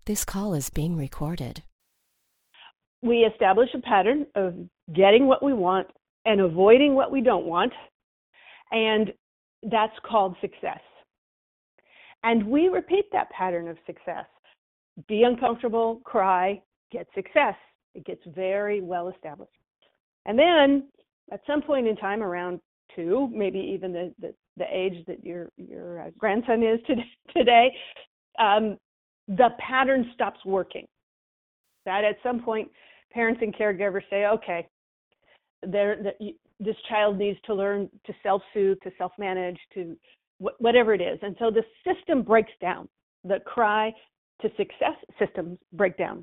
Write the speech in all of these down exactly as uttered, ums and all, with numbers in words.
This call is being recorded. We establish a pattern of getting what we want and avoiding what we don't want, and that's called success. And we repeat that pattern of success. Be uncomfortable, cry, get success. It gets very well established. And then at some point in time, around two, maybe even the, the, the age that your, your uh, grandson is today, today um, the pattern stops working. That at some point, parents and caregivers say, okay, there, the, this child needs to learn to self-soothe, to self-manage, to wh- whatever it is. And so the system breaks down. The cry to success systems break down.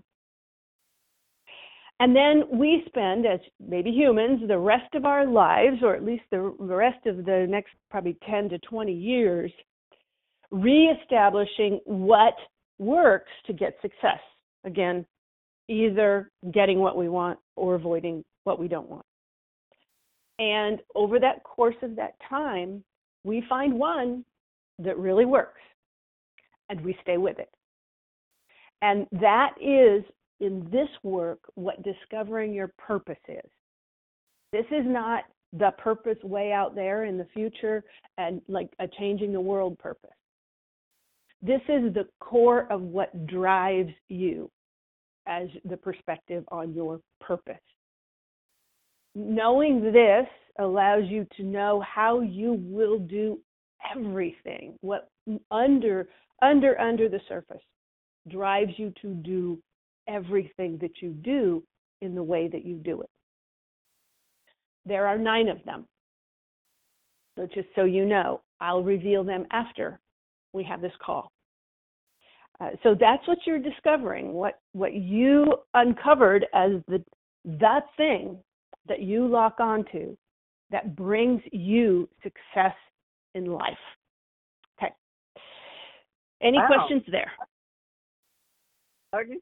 And then we spend, as maybe humans, the rest of our lives, or at least the rest of the next probably ten to twenty years, reestablishing what works to get success. Again, either getting what we want or avoiding what we don't want. And over that course of that time, we find one that really works, and we stay with it. And that is, in this work, what discovering your purpose is. This is not the purpose way out there in the future and like a changing the world purpose. This is the core of what drives you as the perspective on your purpose. Knowing this allows you to know how you will do everything, what under, under, under the surface drives you to do everything that you do in the way that you do it. There are nine of them. So just so you know, I'll reveal them after we have this call. Uh, so that's what you're discovering, what, what you uncovered as the, the thing that you lock onto that brings you success in life. Okay. Any Wow. questions there? Pardon?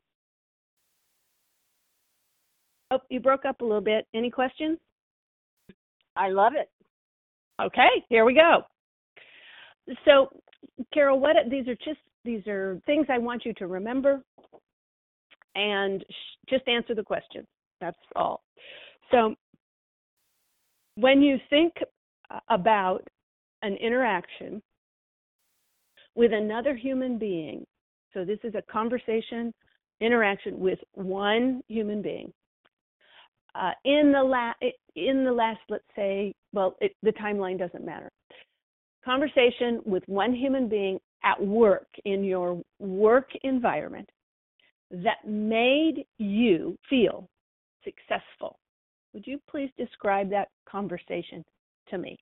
Oh, you broke up a little bit. Any questions? I love it. Okay, here we go. So, Carol, what these are just these are things I want you to remember, and sh- just answer the question. That's all. So, when you think about an interaction with another human being, so this is a conversation, interaction with one human being. Uh, in the la- in the last, let's say, well, it, the timeline doesn't matter. Conversation with one human being at work, in your work environment, that made you feel successful. Would you please describe that conversation to me?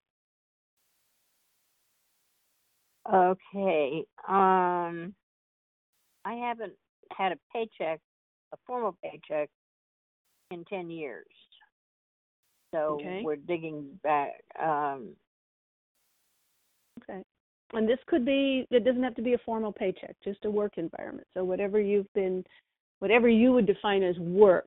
Okay. Um, I haven't had a paycheck, a formal paycheck, in ten years. So Okay. we're digging back. Um, Okay. And this could be, it doesn't have to be a formal paycheck, just a work environment. So whatever you've been, whatever you would define as work.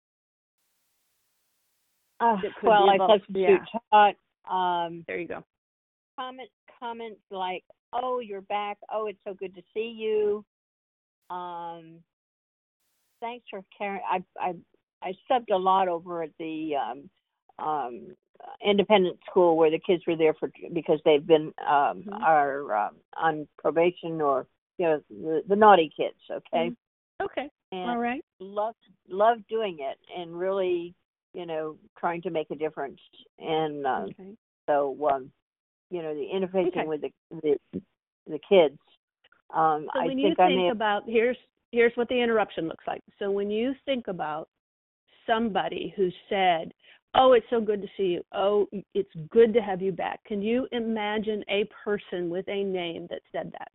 uh, It could well, be I about- substitute yeah. taught. Um, There you go. comment comments like, "Oh, you're back. Oh, it's so good to see you. Um, thanks for caring." I I I subbed a lot over at the um, um, independent school where the kids were there for because they've been um, Mhm. are um, on probation, or you know the, the naughty kids. Okay, Mhm. Okay. and All right. love love doing it and really you know trying to make a difference. And uh, Okay. so um, you know the interfacing Okay. with the the, the kids. Um, So I when think you I think may have, about, here's here's what the interruption looks like. So when you think about somebody who said, "Oh, it's so good to see you. Oh, it's good to have you back." Can you imagine a person with a name that said that?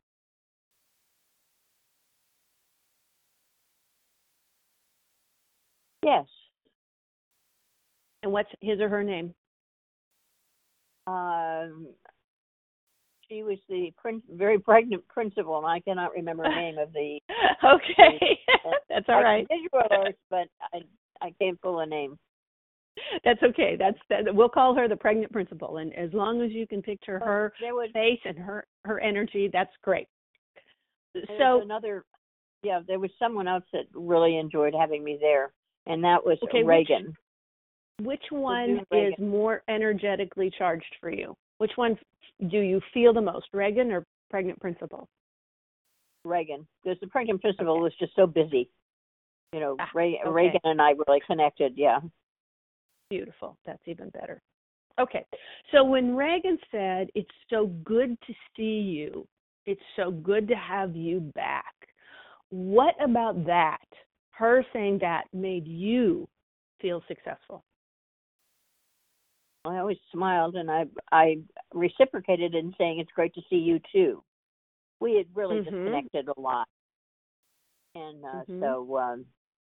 yes. And what's his or her name? Um, she was the prin- very pregnant principal, and I cannot remember the name of the. Okay. That's all I right. can visual alert, but I I can't pull a name. That's okay. That's that, we'll call her the pregnant principal, and as long as you can picture But her there was face and her her energy, that's great. there So was another Yeah, there was someone else that really enjoyed having me there, and that was Okay, which- Reagan. Which one Reagan. is more energetically charged for you? Which one do you feel the most, Reagan or Pregnant Principal? Reagan, because the Pregnant Principal Okay. was just so busy. You know, Ah, Ray, okay. Reagan and I really connected. Yeah. Beautiful. That's even better. Okay. So when Reagan said, it's so good to see you, it's so good to have you back, what about that, her saying that, made you feel successful? I always smiled, and I I reciprocated in saying it's great to see you too. We had really Mhm. just connected a lot, and uh, Mhm. so um,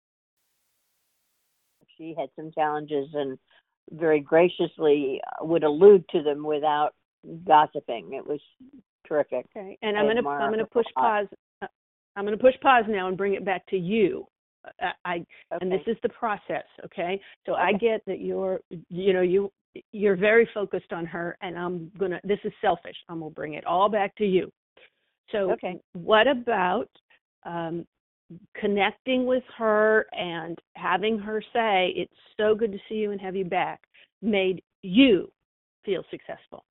she had some challenges, and very graciously would allude to them without gossiping. It was terrific. Okay. And I I'm gonna admire I'm gonna her a push lot. pause. uh, I'm gonna push pause now and bring it back to you. Uh, I and this Okay. is the process. Okay. So I Okay. get that you're you know you you're very focused on her, and I'm gonna. This is selfish. I'm gonna bring it all back to you. So Okay. what about um, connecting with her and having her say, "It's so good to see you and have you back," made you feel successful?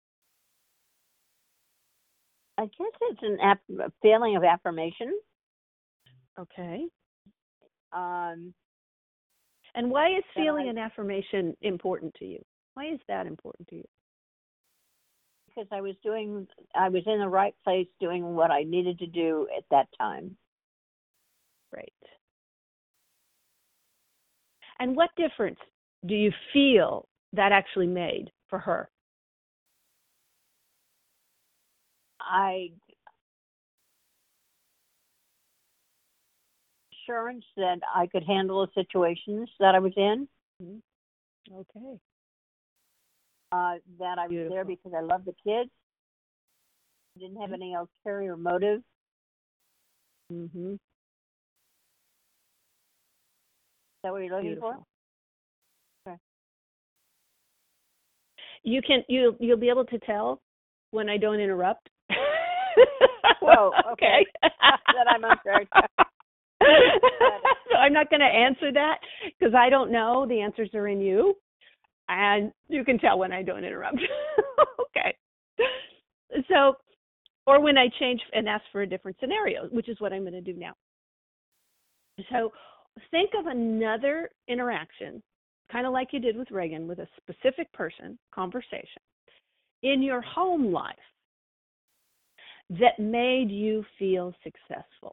I guess it's an app- a feeling of affirmation. Okay. Um, And why is that feeling I, an affirmation important to you? Why is that important to you? because I was doing, I was in the right place doing what I needed to do at that time. Right. And what difference do you feel that actually made for her? I assurance that I could handle the situations that I was in. Mm-hmm. Okay. Uh, that I was Beautiful. there because I loved the kids. Didn't have Mm-hmm. any ulterior motive. Mm-hmm. Is that what you're looking Beautiful. for? Okay. You can you you'll be able to tell when I don't interrupt. Oh, okay. Okay. That I'm unfair. So I'm not going to answer that because I don't know. The answers are in you, and you can tell when I don't interrupt. Okay. So, or when I change and ask for a different scenario, which is what I'm going to do now. So, think of another interaction, kind of like you did with Reagan, with a specific person, conversation, in your home life that made you feel successful.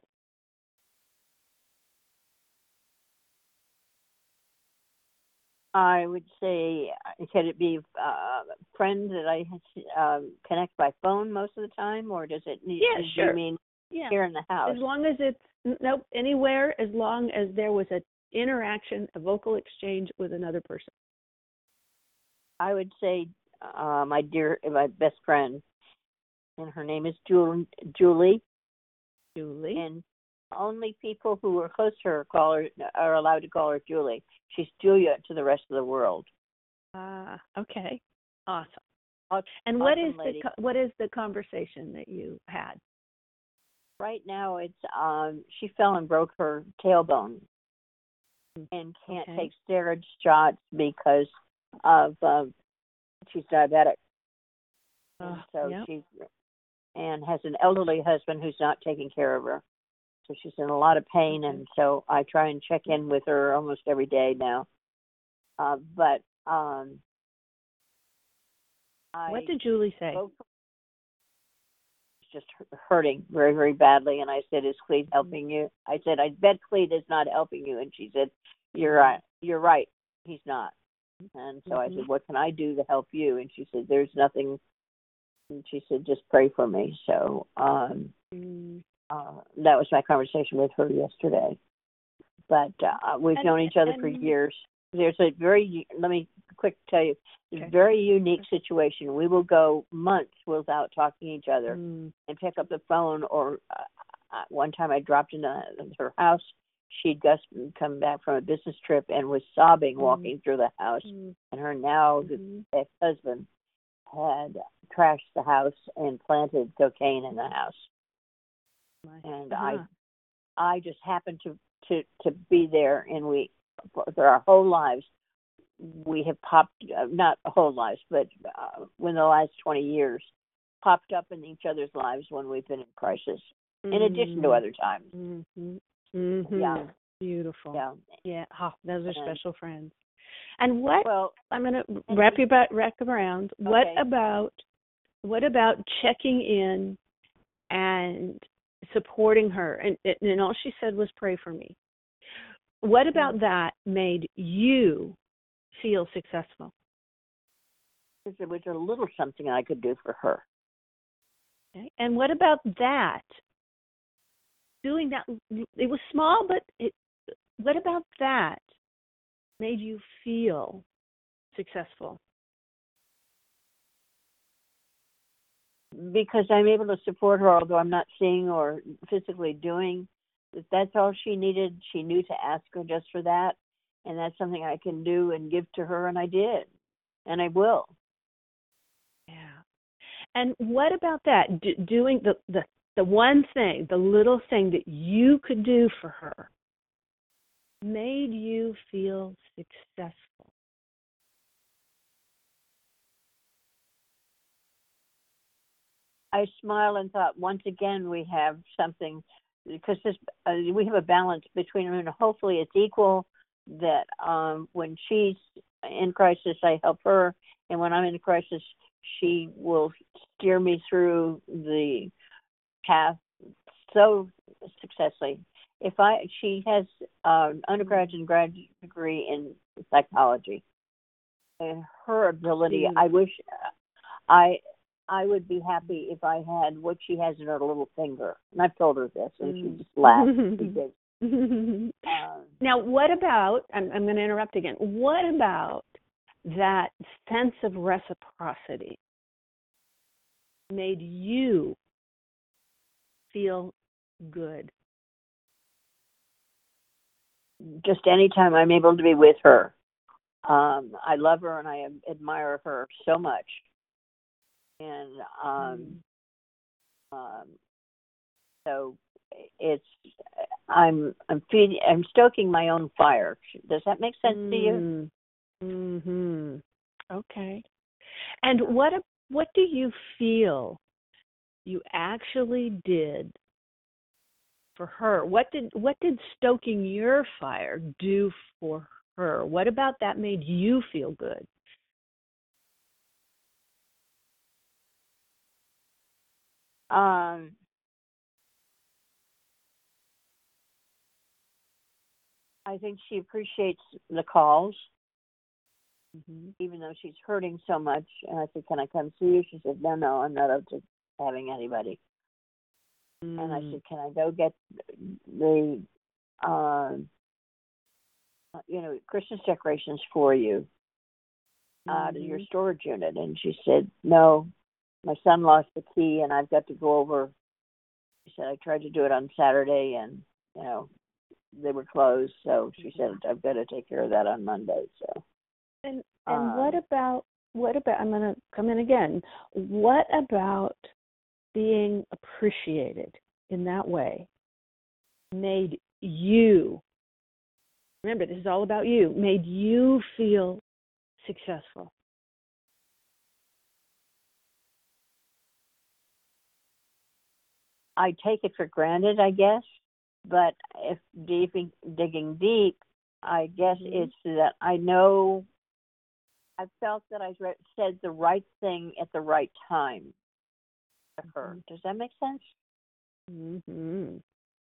I would say, uh, could it be uh, friends that I um, connect by phone most of the time, or does it need? Yeah, do sure. you mean Yeah. here in the house? As long as it's, nope, anywhere, as long as there was an interaction, a vocal exchange with another person. I would say uh, my dear, my best friend, and her name is Julie. Julie, Julie. and only people who are close to her call her are allowed to call her Julie. She's Julia to the rest of the world. Ah, okay. Awesome. Awesome And what is lady. the what is the conversation that you had? Right now, it's um, she fell and broke her tailbone, and can't Okay. take steroid shots because of um, she's diabetic, and Uh, so yep. she's and has an elderly husband who's not taking care of her. So she's in a lot of pain, Okay. and so I try and check in with her almost every day now. Uh, but um, I What did Julie say? spoke just hurting very, very badly. And I said, "Is Clete helping you?" I said, "I bet Clete is not helping you." And she said, "You're right. You're right. He's not." And so I Mhm. said, "What can I do to help you?" And she said, "There's nothing." And she said, "Just pray for me." So um, Mm. uh, that was my conversation with her yesterday. But uh, we've And- known each other for and- years. There's a very, let me quick tell you, it's Okay. a very unique situation. We will go months without talking to each other Mm. and pick up the phone. Or uh, uh, one time I dropped into her house. She'd just come back from a business trip and was sobbing Mm. walking through the house. Mm. And her now Mhm. ex-husband had trashed the house and planted cocaine in the house. My- And uh-huh. I I just happened to, to, to be there, and we, for our whole lives, we have popped, uh, not whole lives, but uh, within the last twenty years, popped up in each other's lives when we've been in crisis, in Mm-hmm. addition to other times. Mm-hmm. Mm-hmm. Yeah. Beautiful. Yeah. Yeah. Oh, those are And, special friends. And what, well, I'm going to wrap you back, wrap around. What Okay. about, what about checking in and supporting her? And, and all she said was pray for me. What about that made you feel successful? because it was a little something I could do for her. Okay. And what about that? Doing that, it was small, but it, what about that made you feel successful? Because I'm able to support her, although I'm not seeing or physically doing. If that's all she needed, she knew to ask her just for that. And that's something I can do and give to her, and I did. And I will. Yeah. And what about that? D- doing the, the, the one thing, the little thing that you could do for her made you feel successful? I smiled and thought, once again, we have something, because this, uh, we have a balance between them, and hopefully it's equal, that um, when she's in crisis, I help her, and when I'm in crisis, she will steer me through the path so successfully. If I, she has uh, an undergraduate and graduate degree in psychology, and her ability, I wish I I would be happy if I had what she has in her little finger. And I've told her this, and she just laughed. She did. Um, now, what about, I'm, I'm going to interrupt again, what about that sense of reciprocity made you feel good? Just anytime I'm able to be with her. Um, I love her and I admire her so much. And um, mm. um, so it's I'm I'm feeding I'm stoking my own fire. Does that make sense mm. to you? Mhm. Okay. And what what do you feel you actually did for her? What did what did stoking your fire do for her? What about that made you feel good? Um, I think she appreciates the calls, mm-hmm. even though she's hurting so much. And I said, "Can I come see you?" She said, "No, no, I'm not up to having anybody." Mm. And I said, "Can I go get the, uh, you know, Christmas decorations for you out mm-hmm. of your storage unit?" And she said, "No, my son lost the key, and I've got to go over." She said, "I tried to do it on Saturday, and you know, they were closed, so she said I've got to take care of that on Monday." So, and and um, what about what about? I'm going to come in again. What about being appreciated in that way made you? Remember, this is all about you. Made you feel successful? I take it for granted, I guess. But if deep, digging deep, I guess mm-hmm. it's that I know I felt that I re- said the right thing at the right time to her. Mm-hmm. Does that make sense? Mm-hmm.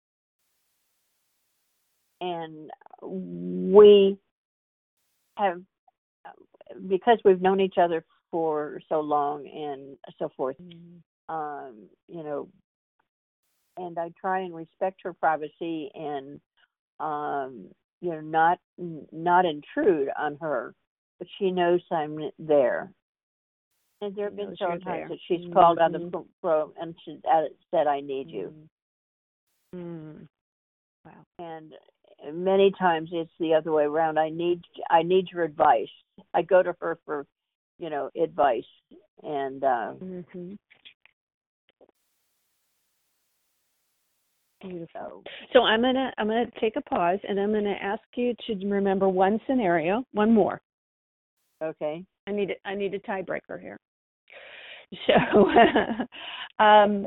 And we have, because we've known each other for so long and so forth, mm-hmm. um, you know, and I try and respect her privacy and, um, you know, not not intrude on her, but she knows I'm there. And there have been several times there. that she's mm-hmm. called out of the pro and she said, "I need mm-hmm. you." Mm. Wow. And many times it's the other way around. I need I need your advice. I go to her for, you know, advice, and uh, mm-hmm. Beautiful. So, So I'm gonna I'm gonna take a pause, and I'm gonna ask you to remember one scenario, one more. okay. I need a, I need a tiebreaker here. So, um,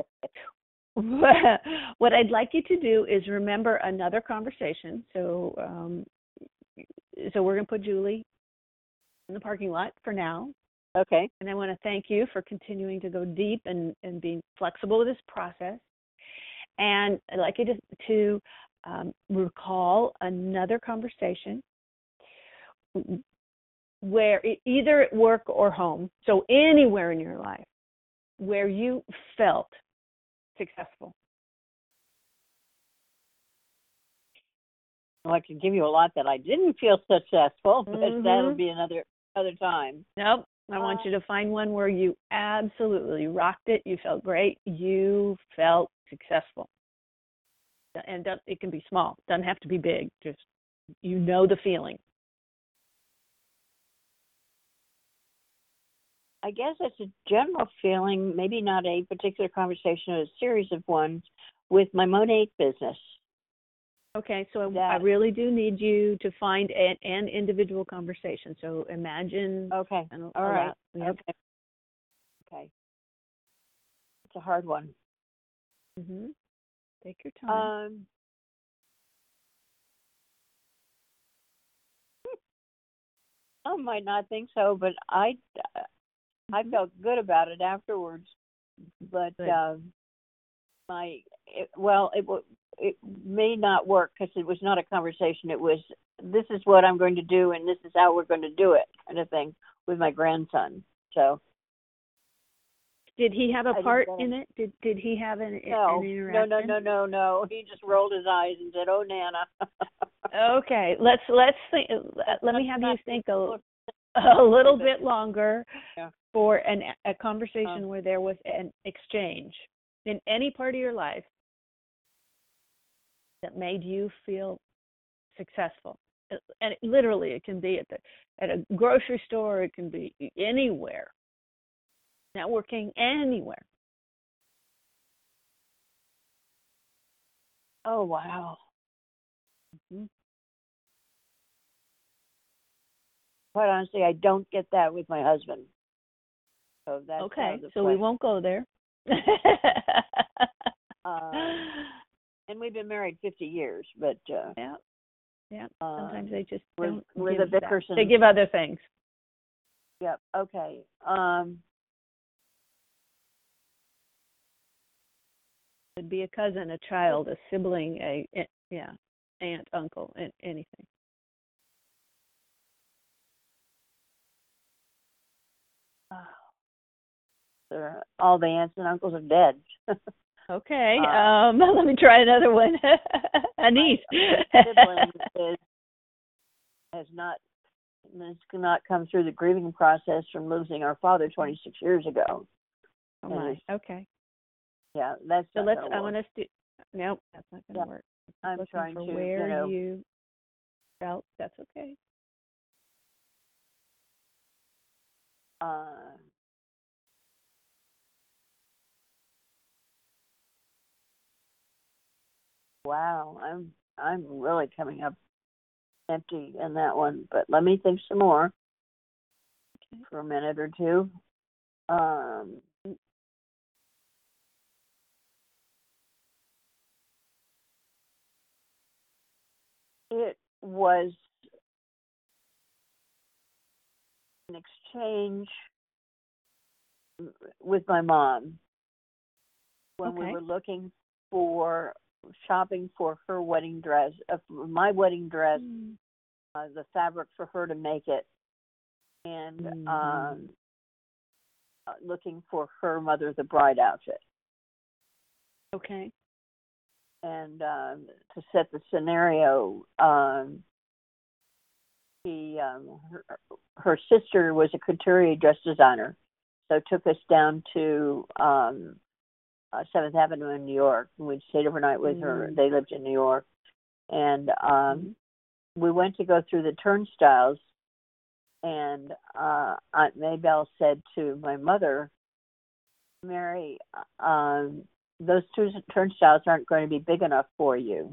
what I'd like you to do is remember another conversation. So, um, so we're gonna put Julie in the parking lot for now, Okay. and I want to thank you for continuing to go deep and and being flexible with this process. And I'd like you to, to um, recall another conversation where e- either at work or home, so anywhere in your life, where you felt successful. Well, I can give you a lot that I didn't feel successful, but Mhm. that'll be another other time. Nope. I want Uh, you to find one where you absolutely rocked it. You felt great. You felt successful. And don't- it can be small. Doesn't have to be big. Just, you know the feeling. I guess it's a general feeling, maybe not a particular conversation, a series of ones with my Monat business. Okay, so I, I That really do need you to find an, an individual conversation. So imagine. okay. And All right. allow, Okay. Okay. It's a hard one. Mm-hmm. Take your time. Um, I might not think so, but I, uh, I Mhm. felt good about it afterwards. But Good. um, my, it, well, it w- it may not work because it was not a conversation. It was, this is what I'm going to do, and this is how we're going to do it, kind of thing, with my grandson. So Did he have a I didn't part get in it. it? Did Did he have an No, an no, interaction? no, no, no, no. He just rolled his eyes and said, "Oh, Nana." Okay, let's let's think. That's Let not- me have you not- think a, a little bit longer Yeah. for an a conversation Um, where there was an exchange in any part of your life that made you feel successful. And it, literally, it can be at the at a grocery store. It can be anywhere. Networking anywhere. Oh, wow. Mm-hmm. Quite honestly, I don't get that with my husband. So that's Okay, out of the so we question. won't go there. Um, and we've been married fifty years, but uh, yeah, yeah. uh, Sometimes they just with, don't with give a that. Dickerson. They give other things. Yep. Okay. Um, Could be a cousin, a child, a sibling, a, a yeah, aunt, uncle, a- anything. they're- all the aunts and uncles are dead. Okay, Uh, um, let me try another one. A niece. My sibling is, has not has not come through the grieving process from losing our father twenty-six years ago. Oh And my. it's- Okay. Yeah, that's So not let's. gonna I work. want us to. Nope, that's not going to Yeah, work. I'm Looking trying for to, where you know, you felt. That's okay. uh, wow, I'm I'm really coming up empty in that one. But let me think some more Okay. for a minute or two. Um, it was an exchange with my mom when we Okay. were looking for shopping for her wedding dress, uh, for my wedding dress, Mm. uh, the fabric for her to make it, and Mhm. um, uh, looking for her mother the bride outfit. Okay. And um, to set the scenario, um, he, um, her, her sister was a couturier dress designer, so took us down to um, uh, Seventh Avenue in New York. And we stayed overnight with her. Mm. They lived in New York, and um, Mhm. we went to go through the turnstiles. And uh, Aunt Maybelle said to my mother, "Mary, um, those two turnstiles aren't going to be big enough for you.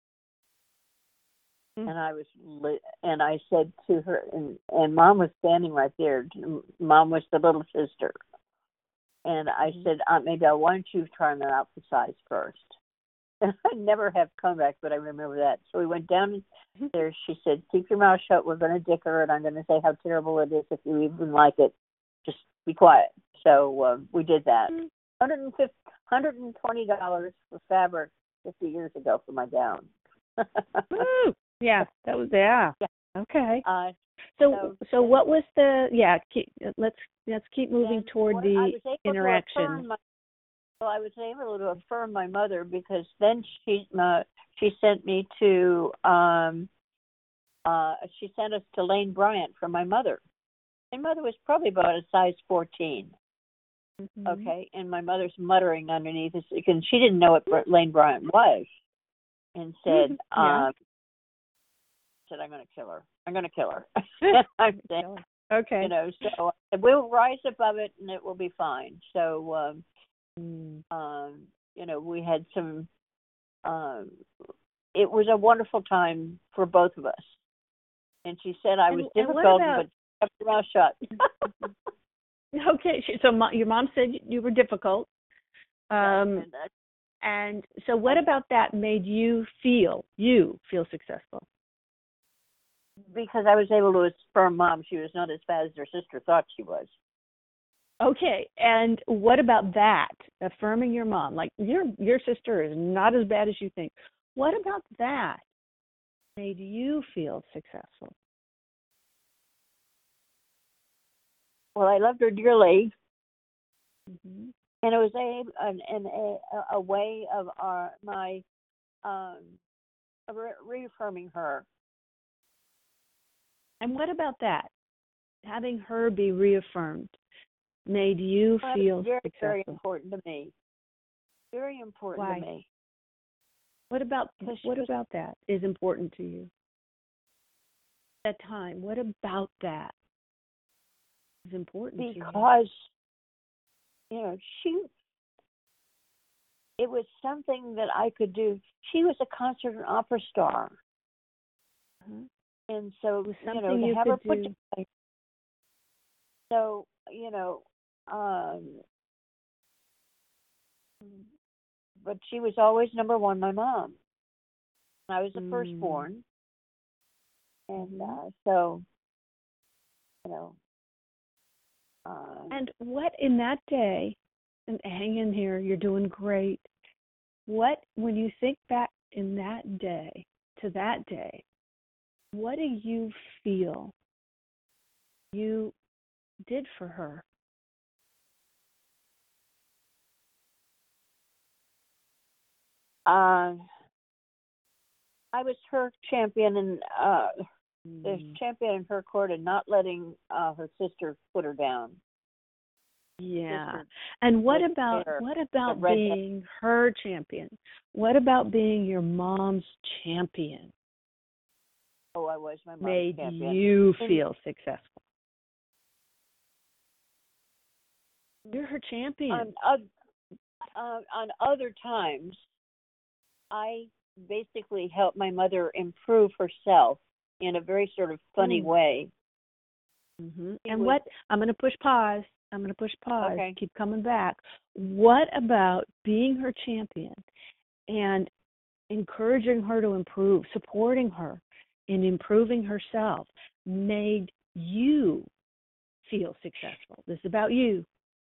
Mm. And I was, li- and I said to her, and, and Mom was standing right there. Mom was the little sister. And I Mm-hmm. said, Aunt Maybelle, why don't you try them out for size first? And I never have come back, but I remember that. So we went down there. She said, keep your mouth shut. We're going to dicker, and I'm going to say how terrible it is if you even like it. Just be quiet. So uh, we did that. Mm. one hundred fifty dollars one hundred twenty dollars for fabric fifty years ago for my gown. Woo! Yeah, that was yeah. Yeah. Okay. Uh, So, so, so what was the yeah? Keep, let's let's keep moving then toward what- the I was able to interaction. affirm my- Well, I was able to affirm my mother because then she uh, she sent me to um uh she sent us to Lane Bryant for my mother. My mother was probably about a size fourteen. Mm-hmm. Okay, and my mother's muttering underneath us because she didn't know what Lane Bryant was, and said, Yeah. um, "said I'm going to kill her. I'm going to kill her." I'm saying, Okay. you know, so we'll rise above it and it will be fine. So. Um, Mm. Um, you know, we had some, um, it was a wonderful time for both of us. And she said I And- was and what difficult, about- but kept her mouth shut. Okay. she- So mo- your mom said you were difficult. Um, and, uh, and so what about that made you feel you feel successful? because I was able to affirm Mom she was not as bad as her sister thought she was. Okay, and what about that? Affirming your mom, like your your sister is not as bad as you think. What about that made you feel successful? Well, I loved her dearly, Mm-hmm. and it was a an, an a a way of our my um of re- reaffirming her. And what about that? Having her be reaffirmed made you That feel was very successful. very important to me. Very important Why? to me. What about Because she what was- about that is important to you? That time. What about that is important to you? Because you know she it was something that I could do. She was a concert and opera star, Uh-huh. and so It was you know something to you have her could put do. together. So you know, um, but she was always number one. My mom. I was the Mm. firstborn, and Mhm. uh, so you know. Uh, And what in that day, and hang in here, you're doing great. What, when you think back in that day, to that day, what do you feel you did for her? uh, I was her champion and uh, the Mm. champion in her court, and not letting uh, her sister put her down. Yeah. Sister And what was about there, what about redhead. being her champion? What about being your mom's champion Oh, I was my mom's made champion. you And- feel successful? You're her champion. on oth- uh, on other times, I basically helped my mother improve herself in a very sort of funny Mm. way. Mm-hmm. She And was- what I'm going to push pause. I'm going to push pause. Okay. Keep coming back. What about being her champion and encouraging her to improve, supporting her in improving herself made you feel successful? This is about you.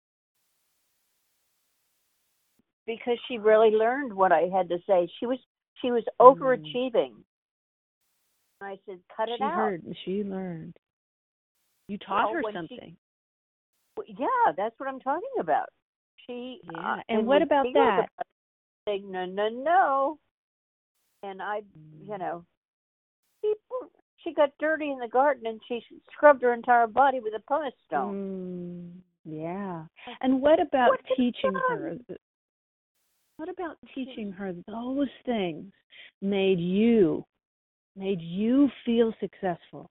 Because she really learned what I had to say. She was she was Mm. overachieving. I said, "Cut it She out." heard and she learned. You taught Well, her when she- something. Well, yeah, that's what I'm talking about. She Yeah. uh, And what when about she was that? about to say, no, no, no, and I, you know, she she got dirty in the garden and she scrubbed her entire body with a pumice stone. Mm, yeah. And what about What is teaching fun? her? What about teaching her those things made you made you feel successful?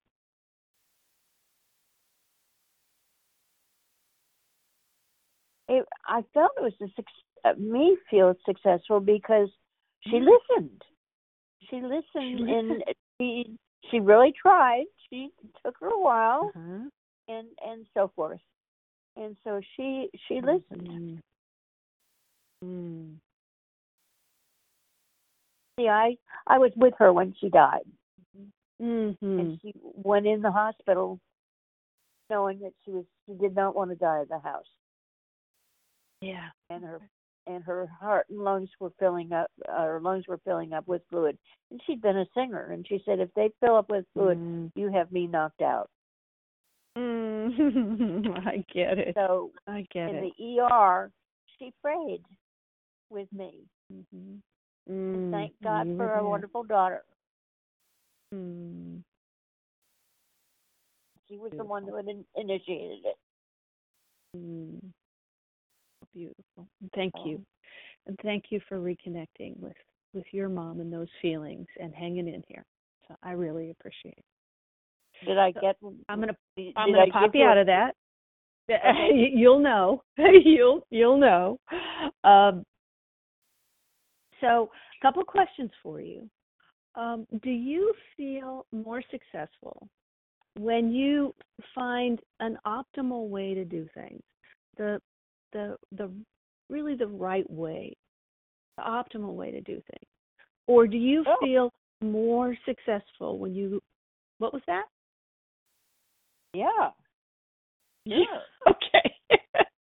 It, I felt it was a, suc- uh, me feel successful because she Mm. listened. She listened, and she she really tried. She took her a while, Uh-huh. and and so forth. And so she she listened. Mm. Mm. See, I I was with her when she died, Mm-hmm. and she went in the hospital knowing that she was she did not want to die at the house, Yeah. and her and her heart and lungs were filling up. Uh, her lungs were filling up with fluid, and she'd been a singer, and she said, "If they fill up with fluid, Mm. you have me knocked out." Mm. I get it. So I get in it. the E R, she prayed with me, Mm-hmm. and Mm. thank God You were for a there. wonderful daughter. Mm. She was the one who had in- initiated it. Mm. Beautiful. Thank So, you. And thank you for reconnecting with, with your mom and those feelings and hanging in here. So I really appreciate it. did I So get? I'm gonna Did, I'm did gonna I pop give you you out a, of that. okay. You'll know. you'll you'll know. Um, so a couple questions for you. Um, do you feel more successful when you find an optimal way to do things? The the the really the right way, the optimal way to do things? Or do you Oh, feel more successful when you what was that? yeah. Yeah. Sure. Okay.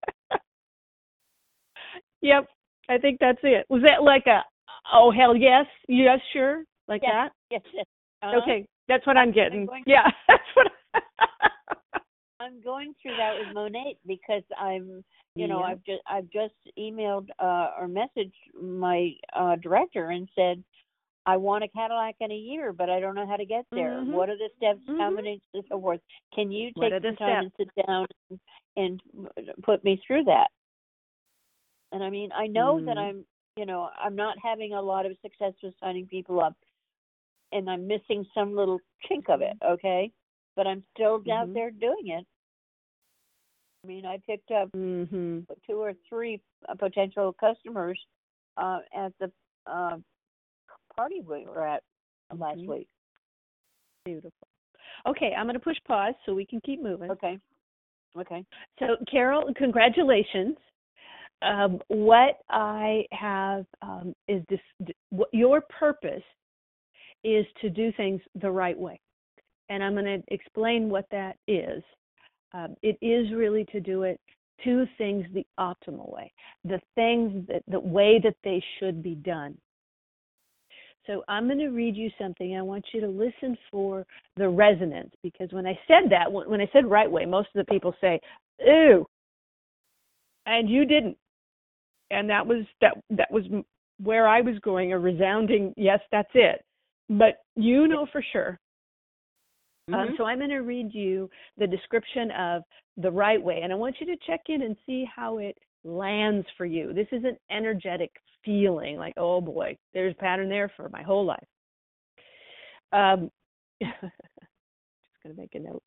Yep. I think that's it. Was that like a oh hell yes, yes sure, like Yes. that? Yes. Yes. Uh-huh. Okay, that's what I, I'm getting. I'm going. Yeah, that's what. I'm going through that with Monate because I'm, you know, Yeah. I've just I've just emailed uh, or messaged my uh, director and said I want a Cadillac in a year, but I don't know how to get there. Mhm. What are the steps? How Mhm. many and so forth? Can you What take are the some time steps? and sit down and, and put me through that? And I mean, I know that Mm. I'm, you know, I'm not having a lot of success with signing people up, and I'm missing some little chink of it. Okay, but I'm still out Mhm. there doing it. I mean, I picked up Mhm. two or three uh, potential customers uh, at the uh, party we were at last Mhm. week. Beautiful. Okay, I'm going to push pause so we can keep moving. Okay. Okay. So, Carol, congratulations. Um, what I have um, is this: what your purpose is to do things the right way, and I'm going to explain what that is. Um, it is really to do it two things the optimal way, the things that the way that they should be done. So I'm going to read you something. I want you to listen for the resonance, because when I said that, when I said right way, most of the people say, "Ooh," and you didn't, and that was that that was where I was going, a resounding yes, that's it. But you know for sure. Um, Mhm. so I'm going to read you the description of the right way, and I want you to check in and see how it lands for you. This is an energetic feeling, like, oh boy, there's a pattern there for my whole life. Um, just going to make a note.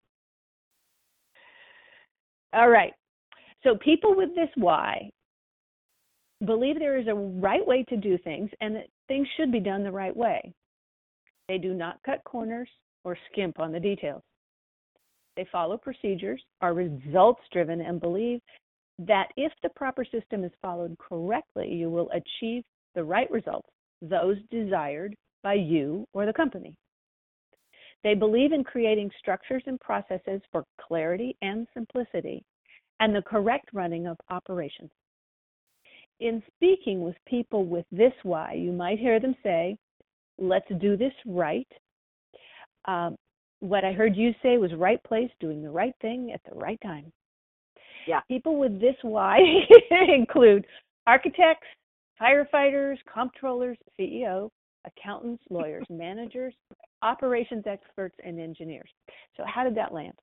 All right. So people with this why believe there is a right way to do things and that things should be done the right way. They do not cut corners or skimp on the details. They follow procedures, are results driven, and believe that if the proper system is followed correctly, you will achieve the right results, those desired by you or the company. They believe in creating structures and processes for clarity and simplicity and the correct running of operations. In speaking with people with this why, you might hear them say, let's do this right. Um, what I heard you say was right place, doing the right thing at the right time. Yeah. People with this why include architects, firefighters, comptrollers, C E O, accountants, lawyers, managers, operations experts, and engineers. So how did that land?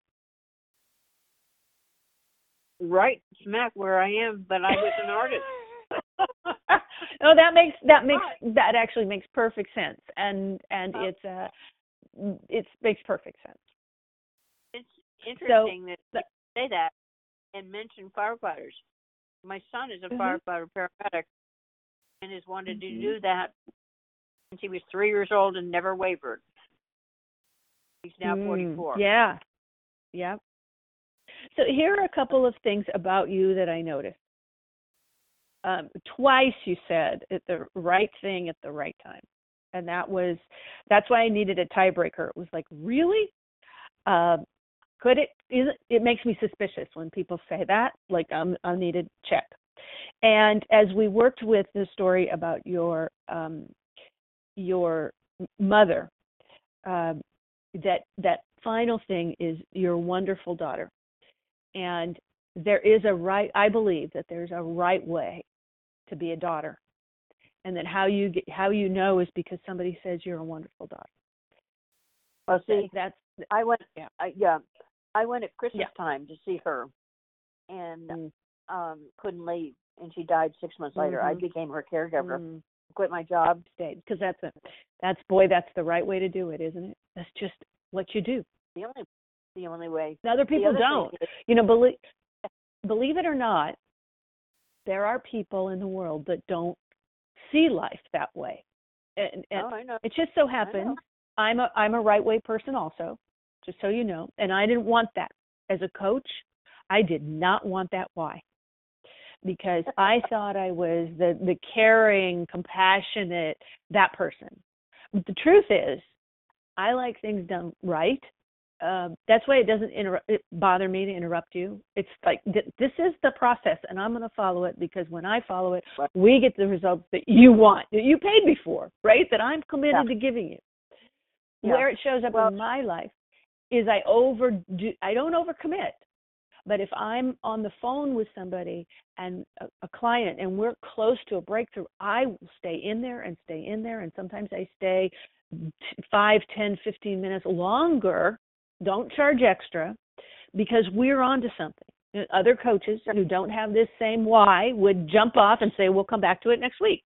Right smack where I am, but I was an artist. No, that makes that makes that actually makes perfect sense, and and Uh, it's uh it makes perfect sense. It's So, interesting that you say that and mention firefighters. My son is a mhm. firefighter paramedic, and has wanted to Mhm. do that since he was three years old and never wavered. He's now Mm, forty-four. yeah. Yep. So here are a couple of things about you that I noticed. Um, twice you said at the right thing at the right time, and that was that's why I needed a tiebreaker. It was like, really? Uh, could it? Is it? It makes me suspicious when people say that. Like, I'm I need to check. And as we worked with the story about your um, your mother, um, that that final thing is your wonderful daughter, and there is a right. I believe that there's a right way to be a daughter, and that how you get how you know is because somebody says you're a wonderful daughter. Well, see, That's I went, yeah. I, yeah, I went at Christmas Yeah. time to see her, and Mm. um, couldn't leave, and she died six months later. I Mhm. became her caregiver, Mm. quit my job. Stayed because that's a that's boy that's the right way to do it, isn't it? That's just what you do. The only, the only way. And other people other don't. thing is- You know, believe believe it or not, there are people in the world that don't see life that way. And, and Oh, I know. it just so I happens know. I'm a I'm a right way person also, just so you know. And I didn't want that as a coach. I did not want that. Why? Because I thought I was the the caring, compassionate, that person. But the truth is, I like things done right. Um, that's why it doesn't interrupt, it bother me to interrupt you. It's like th- this is the process, and I'm going to follow it because when I follow it, Right. we get the results that you want, that you paid me for, right? That I'm committed Yeah. to giving you. Yeah. Where it shows up Well- in my life is I overdo. I don't overcommit. But if I'm on the phone with somebody and a, a client and we're close to a breakthrough, I will stay in there and stay in there. And sometimes I stay five, ten, fifteen minutes longer. Don't charge extra because we're onto something. Other coaches who don't have this same why would jump off and say, we'll come back to it next week.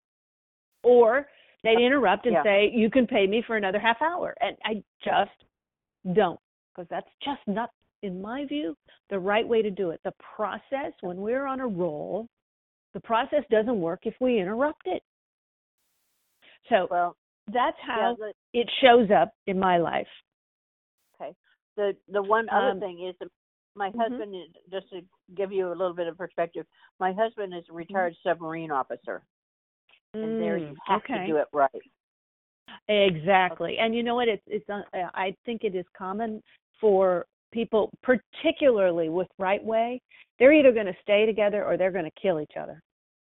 Or they'd interrupt and Yeah. say, you can pay me for another half hour. And I just don't, because that's just not, in my view, the right way to do it. The process, when we're on a roll, the process doesn't work if we interrupt it. So Well, that's how yeah, it shows up in my life. okay. The the one other Um, thing is that my mhm. husband is, just to give you a little bit of perspective, my husband is a retired submarine officer, and there you Mm, have okay. to do it right. Exactly. And you know what? It's it's. Uh, I think it is common for people, particularly with right way. They're either going to stay together or they're going to kill each other.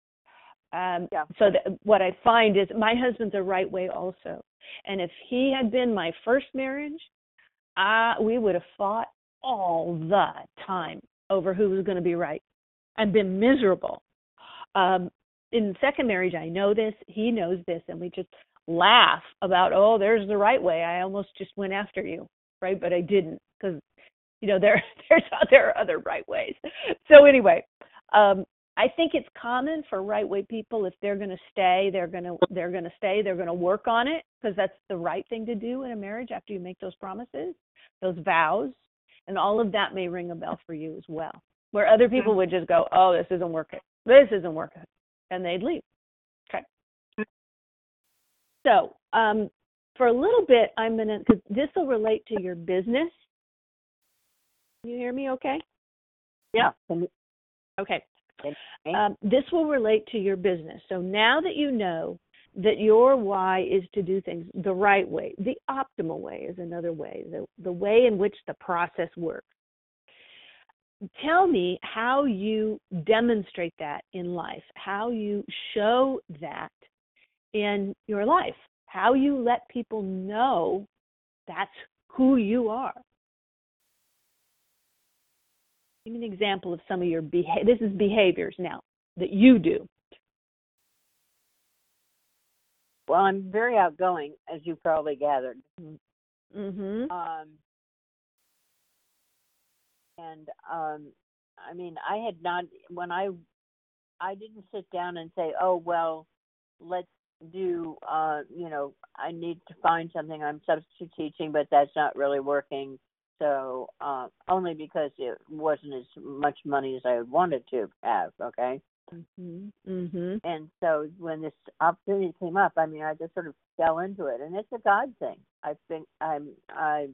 Um, Yeah. So that, what I find is my husband's a right way also, and if he had been my first marriage, I we would have fought all the time over who was going to be right, and been miserable. Um, in second marriage, I know this, he knows this, and we just laugh about, oh, there's the right way. I almost just went after you, right? But I didn't, because you know there there's there are other right ways. So anyway, um, I think it's common for right way people, if they're going to stay, they're going to they're going to stay, they're going to work on it, because that's the right thing to do in a marriage after you make those promises, those vows, and all of that may ring a bell for you as well. Where other people would just go, oh, this isn't working, this isn't working, and they'd leave. Okay. So um, for a little bit, I'm going to, because this will relate to your business. Can you hear me okay? Yeah. Okay. Okay. Um, this will relate to your business. So now that you know that your why is to do things the right way, the optimal way is another way, the, the way in which the process works. Tell me how you demonstrate that in life, how you show that in your life, how you let people know that's who you are. Give me an example of some of your behavior. This is behaviors now that you do. Well, I'm very outgoing, as you probably gathered. Mm-hmm. Um, and um, I mean, I had not when I I didn't sit down and say, oh well, let's do. Uh, you know, I need to find something. I'm substitute teaching, but that's not really working. So uh, only because it wasn't as much money as I wanted to have. Okay. Mhm. Mhm. And so when this opportunity came up, I mean, I just sort of fell into it, and it's a God thing. I think I'm I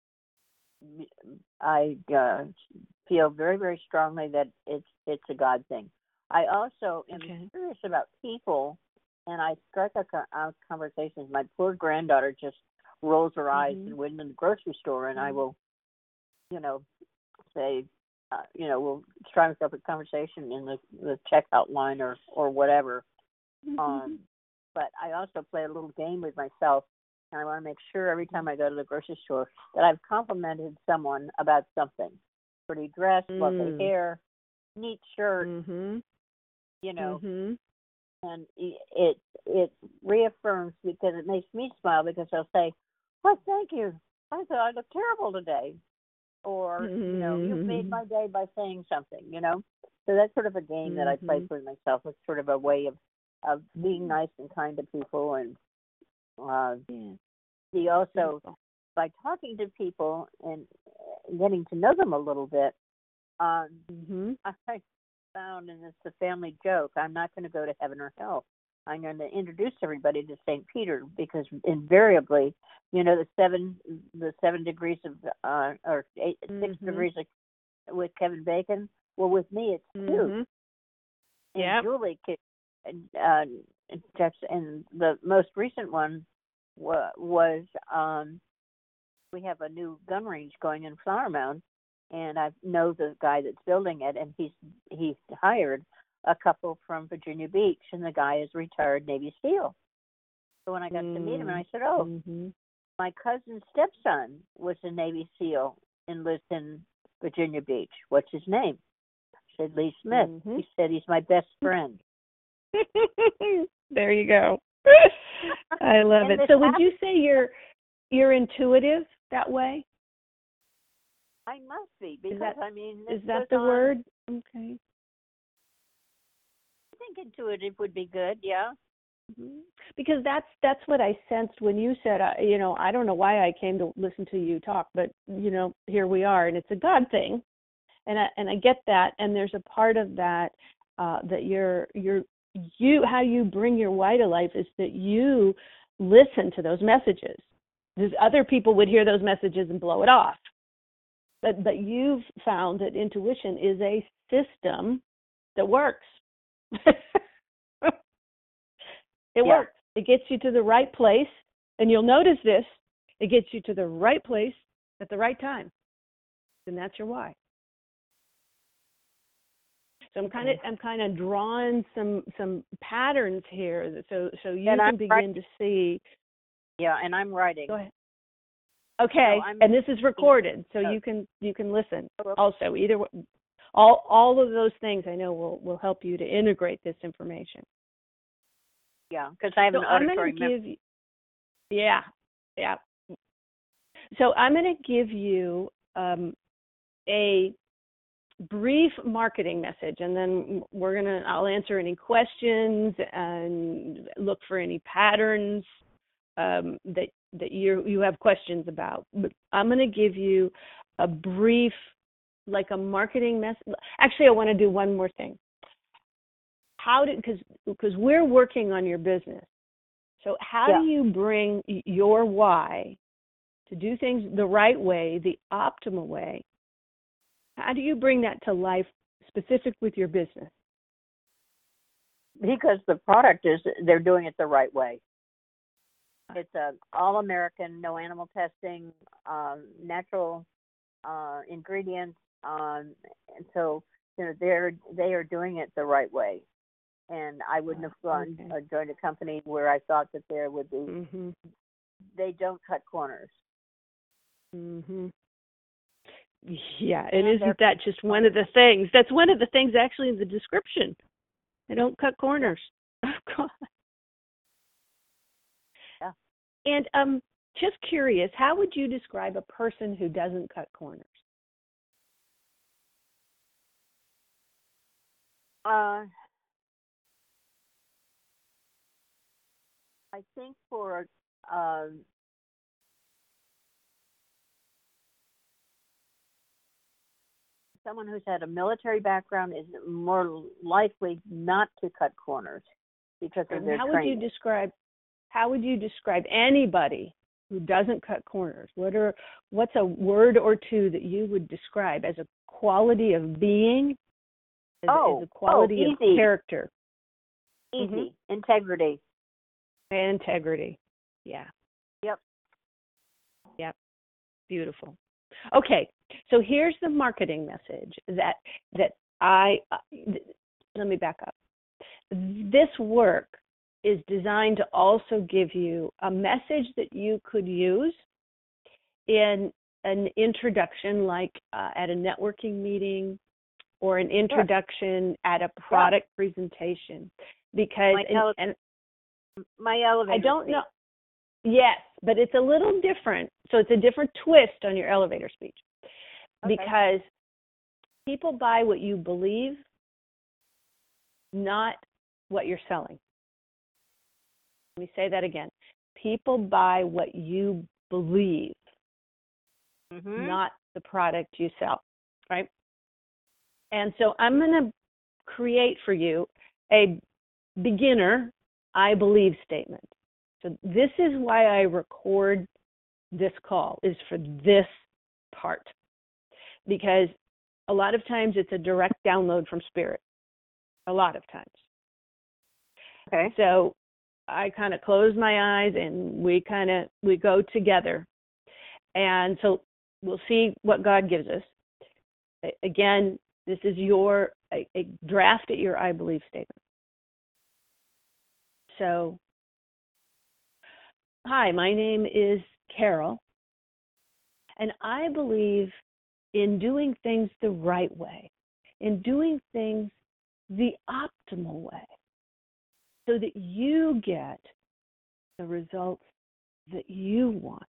I uh, feel very very strongly that it's it's a God thing. I also am Okay. curious about people, and I strike out co- out conversations. My poor granddaughter just rolls her eyes Mhm. and went in the grocery store, and I Mhm. will, you know, say, uh, you know, we'll strike up a conversation in the the checkout line or or whatever. Um, Mhm. but I also play a little game with myself, and I want to make sure every time I go to the grocery store that I've complimented someone about something. Pretty dress, lovely Mm. hair, neat shirt, Mhm. you know, Mhm. and i- it it reaffirms because it makes me smile because I'll say, "Well, thank you. I thought I looked terrible today," or you know, "You've made Mhm. my day by saying something," you know. So that's sort of a game that I play Mhm. with myself. It's sort of a way of of being nice and kind to people, and uh, Yeah. he also, Beautiful. by talking to people and getting to know them a little bit, um, Mhm. I found, and it's a family joke, I'm not going to go to heaven or hell. I'm going to introduce everybody to Saint Peter because invariably, you know, the seven the seven degrees of uh, or eight six Mhm. degrees of, with Kevin Bacon. Well, with me it's two, Mhm. and Yep. Julie could, uh, just and the most recent one wa- was um, we have a new gun range going in Flower Mound, and I know the guy that's building it, and he's he's hired a couple from Virginia Beach, and the guy is retired Navy SEAL. So when I got to meet him, and Mm. I said, "Oh, Mhm. my cousin's stepson was a Navy SEAL and lives in Virginia Beach. What's his name?" I said, "Lee Smith." Mhm. He said, "He's my best friend." There you go. I love And it. this So would happened. you say you're you're intuitive that way? I must be Is because that I mean this is that goes the on. word? Okay. I think intuitive would be good. Yeah. Mhm. Because that's that's what I sensed when you said, uh, you know, I don't know why I came to listen to you talk, but you know, here we are, and it's a God thing, and I and I get that, and there's a part of that uh, that you're you're you how you bring your why to life is that you listen to those messages. Because other people would hear those messages and blow it off, but but you've found that intuition is a system that works. It Yeah. works. It gets you to the right place, and you'll notice this. It gets you to the right place at the right time, and that's your why. So I'm kind of Okay. I'm kind of drawing some some patterns here, so so you And I'm can right. begin to see. Yeah, and I'm Go writing. ahead. No, Okay, I'm and this is making recorded, so notes. you can you can listen. Well, Also, either w- all all of those things I know will will help you to integrate this information. yeah, because I have So an I'm going auditory to memory. give you, yeah, yeah. So I'm going to give you um, a brief marketing message, and then we're gonna I'll answer any questions and look for any patterns um, that that you you have questions about. But I'm gonna give you a brief, like a marketing message. Actually, I want to do one more thing. How did because because we're working on your business. So how do Yeah, you bring your why to do things the right way, the optimal way? How do you bring that to life specific with your business? because the product is they're doing it the right way. It's a all American, no animal testing, um, natural uh, ingredients, um, and so you know they're they are doing it the right way. And I wouldn't have gone Okay. uh, joined a company where I thought that there would be. Mhm. They don't cut corners, Mhm. Yeah, and and they're isn't that just one of the things? That's one of the things actually in the description. They don't cut yeah, corners. Of course. yeah. And um just curious, how would you describe a person who doesn't cut corners? Uh, I think for um, someone who's had a military background is more likely not to cut corners because of their how training. would you describe how would you describe anybody who doesn't cut corners? What are what's a word or two that you would describe as a quality of being, as, oh, as a quality oh, of character? Easy. Mm-hmm. Integrity. And integrity. Yeah. Yep. Yep. Beautiful. Okay, so here's the marketing message that that I uh, th- let me back up. This work is designed to also give you a message that you could use in an introduction, like uh, at a networking meeting, or an introduction sure. at a product yeah. presentation. Because my, and, ele- and my elevator. I don't speech. know. Yes, but it's a little different. So it's a different twist on your elevator speech. Okay. Because people buy what you believe, not what you're selling. Let me say that again. People buy what you believe, mm-hmm. not the product you sell, right? And so I'm going to create for you a beginner I believe statement. So this is why I record this call, is for this part. Because a lot of times it's a direct download from Spirit. A lot of times. Okay. So I kind of close my eyes and we kind of, we go together. And so we'll see what God gives us. Again, this is your, a, a draft at your I believe statement. So, hi, my name is Carol, and I believe in doing things the right way, in doing things the optimal way, so that you get the results that you want.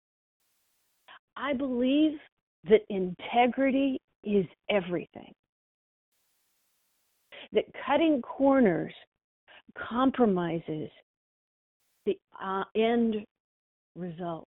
I believe that integrity is everything, that cutting corners compromises the uh, end result.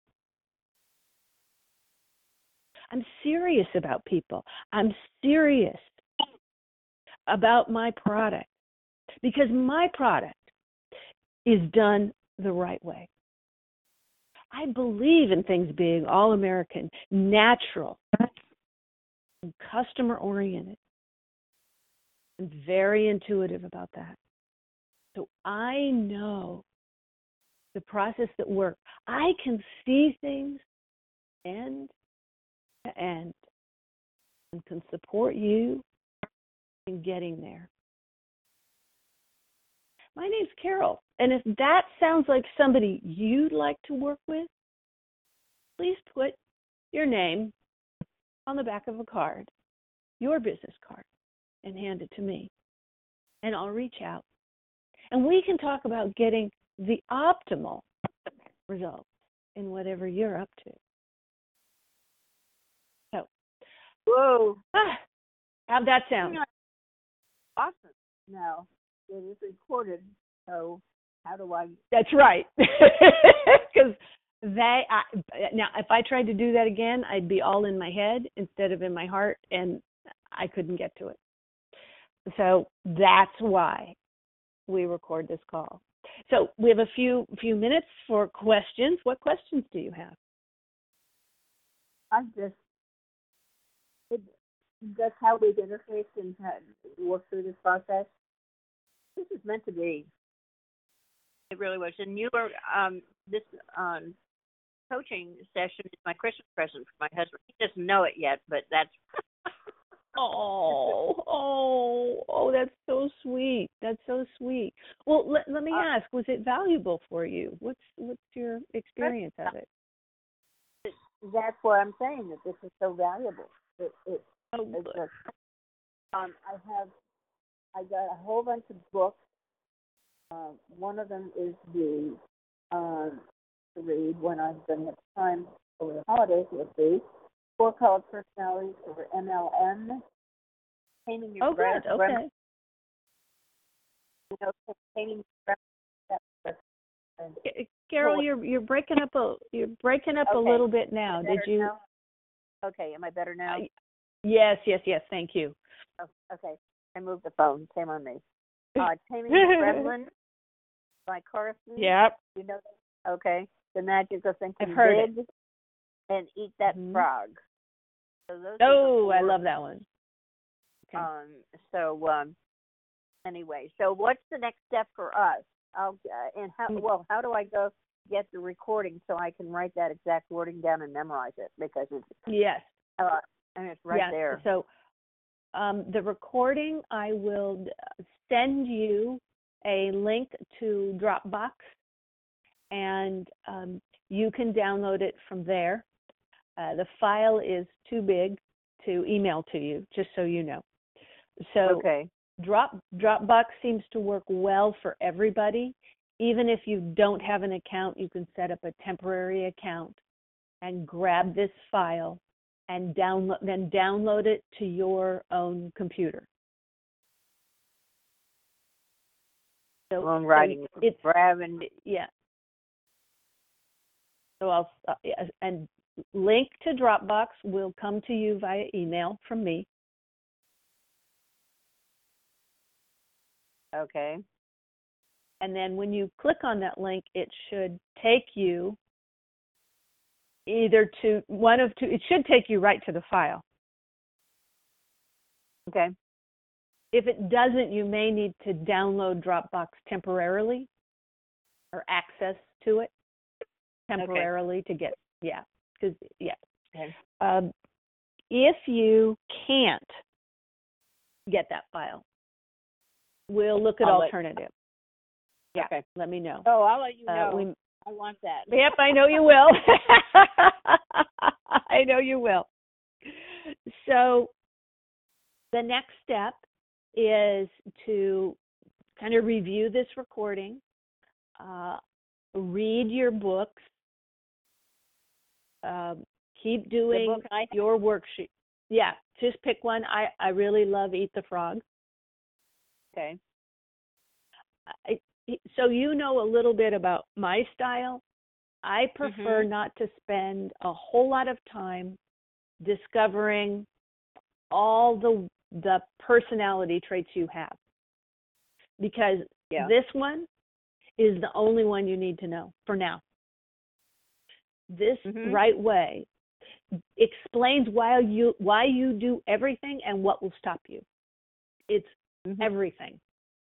I'm serious about people. I'm serious about my product because my product is done the right way. I believe in things being all-American, natural, and customer-oriented. I'm very intuitive about that. So I know the process that works. I can see things end to end and can support you in getting there. My name's Carol, and if that sounds like somebody you'd like to work with, please put your name on the back of a card, your business card, and hand it to me, and I'll reach out. And we can talk about getting the optimal results in whatever you're up to. So, whoa, ah, how'd that sound? Awesome. Now, it is recorded, so how do I? That's right. Because they, I, now, if I tried to do that again, I'd be all in my head instead of in my heart, and I couldn't get to it. So that's why we record this call. So we have a few few minutes for questions. What questions do you have? I just, it, that's how we interface and work through this process. This is meant to be. It really was. And you were, um, this um, coaching session is my Christmas present for my husband. He doesn't know it yet, but that's. oh, oh, oh, that's so sweet. That's so sweet. Well, let, let me uh, ask, was it valuable for you? What's what's your experience of it? That's why I'm saying that this is so valuable. It, it, oh, it's a, um, I have, I got a whole bunch of books. Uh, one of them is the, um, to read when I've been at time over the holidays with the Four Colored Personalities over M L M. Painting your oh, breath. good. Okay. You know, painting your breath. Carol, you're you're breaking up a you're breaking up okay. a little bit now. Did you? Now? Okay, am I better now? Yes, yes, yes. Thank you. Oh, okay. I moved the phone. Shame on me. Uh, Taming the Gremlin by Carson. Yep. You know that? Okay. The Magic of Thinking I've heard Big and Eat That Mhm. Frog. So those are the Oh, I four. love that one. Okay. Um. So um. Anyway, so what's the next step for us? I'll uh, and how Mm. well how do I go get the recording so I can write that exact wording down and memorize it because it's Yes. uh and it's right yes. there. So um, the recording, I will send you a link to Dropbox, and um, you can download it from there. Uh, the file is too big to email to you, just so you know. So Okay. Drop Dropbox seems to work well for everybody. Even if you don't have an account, you can set up a temporary account and grab this file and download then download it to your own computer. So, Well, I'm so writing it's grabbing. yeah. So I'll uh, yeah, and link to Dropbox will come to you via email from me. Okay. And then when you click on that link, it should take you either to one of two, it should take you right to the file. Okay. If it doesn't, you may need to download Dropbox temporarily or access to it temporarily okay. to get, yeah, because, yeah. Okay. Um, if you can't get that file, we'll look at I'll alternatives. Let, yeah, okay. let me know. Oh, I'll let you uh, know. We, I want that. Yep, I know you will. I know you will. So the next step is to kind of review this recording, uh, read your books, uh, keep doing I- your worksheet. Yeah, just pick one. I, I really love Eat the Frog. Okay. I, so you know a little bit about my style. I prefer mm-hmm. not to spend a whole lot of time discovering all the the personality traits you have, because yeah. this one is the only one you need to know for now. This mm-hmm. right way explains why you why you do everything and what will stop you. It's mm-hmm. everything.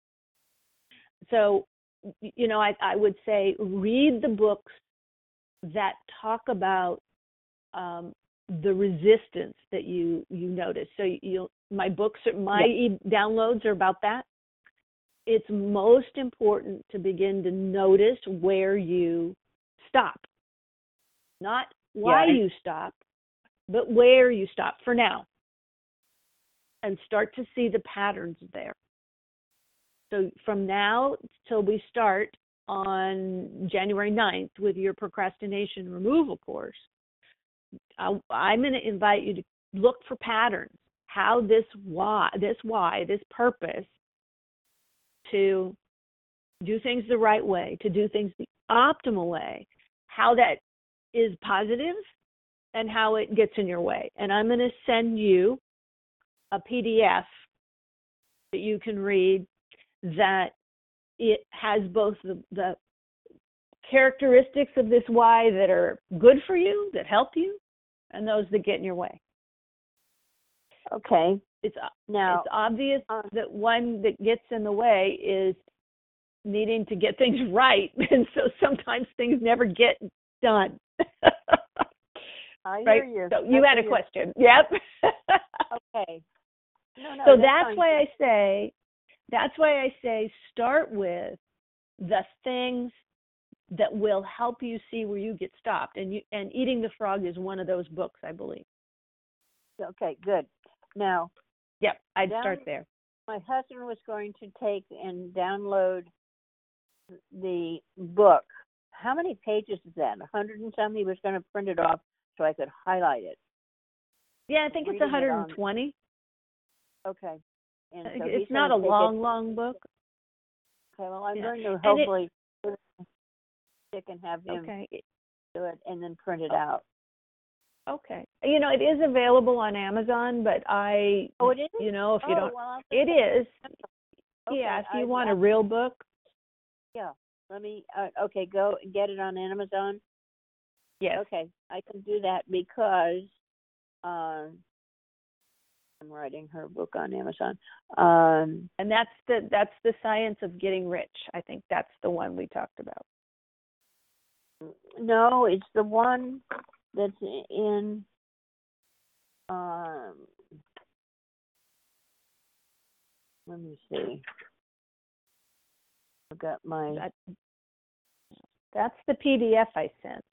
So, you know, I, I would say read the books that talk about um, the resistance that you you notice. So you my books are, my yeah. e- downloads are about that. It's most important to begin to notice where you stop, not why yeah. you stop, but where you stop for now, and start to see the patterns there. So from now till we start on January ninth with your procrastination removal course, I, I'm going to invite you to look for patterns, how this why, this why, this purpose to do things the right way, to do things the optimal way, how that is positive and how it gets in your way. And I'm going to send you a P D F that you can read that it has both the, the characteristics of this why that are good for you, that help you, and those that get in your way. Okay. It's now it's obvious um, that one that gets in the way is needing to get things right, and so sometimes things never get done. I right? hear you. So you I had a you. question. Yep. Okay. No, no, so that's, that's why I say that's why I say start with the things that will help you see where you get stopped, and you and Eating the Frog is one of those books, I believe. Okay, good. Now, yep, I'd down, start there. My husband was going to take and download the book. How many pages is that? A hundred and some. He was going to print it off so I could highlight it. Yeah, I think it's one hundred twenty. It okay. And so it's not a long, it. long book. Okay, well, I'm yeah. going to hopefully stick and have him okay. do it and then print it out. Okay. You know, it is available on Amazon, but I, Oh, it is? you know, if you Oh, don't, well, I'll it just- is. Okay, Yeah, if you I- want I- a real book, Yeah. Let me, uh, okay, go and get it on Amazon. yes. Okay, I can do that because um, I'm writing her book on Amazon. Um, And that's the that's the Science of Getting Rich. I think that's the one we talked about. no, it's the one that's in. Um, let me see. I've got my. That, that's the P D F I sent.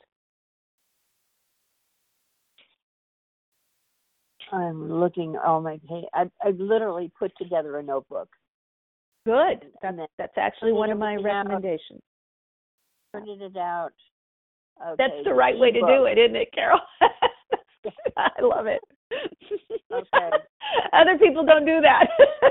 I'm looking all my page. I've, I've literally put together a notebook. Good. And That's then that's actually one of my everything out. recommendations. Printed it out. Okay, That's the right way to do it, isn't it, Carol? I love it. Okay. Other people don't do that.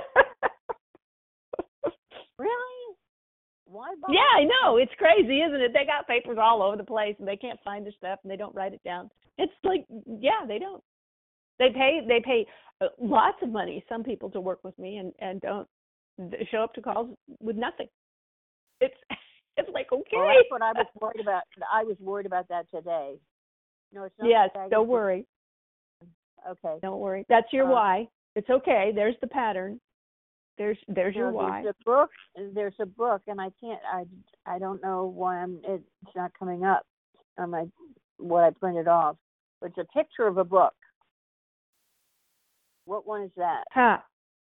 Really? Why bother? Yeah, I know. It's crazy, isn't it? They got papers all over the place and they can't find their stuff and they don't write it down. It's like, yeah, they don't. They pay they pay uh, lots of money, some people, to work with me and and don't show up to calls with nothing. It's it's like, okay. Well, that's what I was worried about. I was worried about that today. No, it's not. Yes, that. don't worry. Okay. Don't worry. That's your Uh, why. It's okay. There's the pattern. There's there's your No, why. There's a book. There's a book, and I can't. I I don't know why I'm. It's not coming up on my what I printed off. But it's a picture of a book. What one is that? Huh.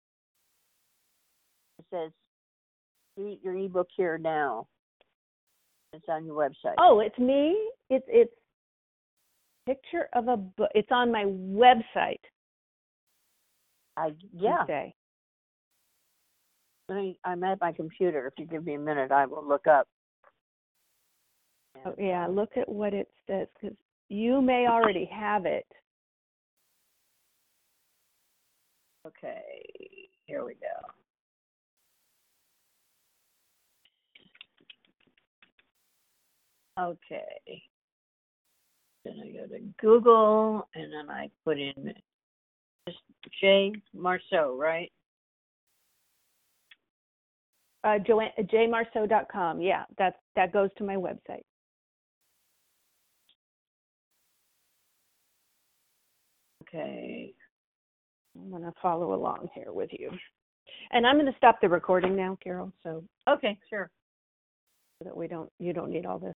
It says, "Read your ebook here now." It's on your website. Oh, it's me. It's it's picture of a book. It's on my website. I yeah. Say. Let me, I'm at my computer. If you give me a minute, I will look up. Oh, yeah, look at what it says, because you may already have it. Okay, here we go. Okay. Then I go to Google, and then I put in just Jay Marceau, right? Uh, Joanne, j marceau dot com. Yeah, that's that goes to my website. Okay. I'm going to follow along here with you. And I'm going to stop the recording now, Carol, so Okay, sure. that we don't you don't need all this.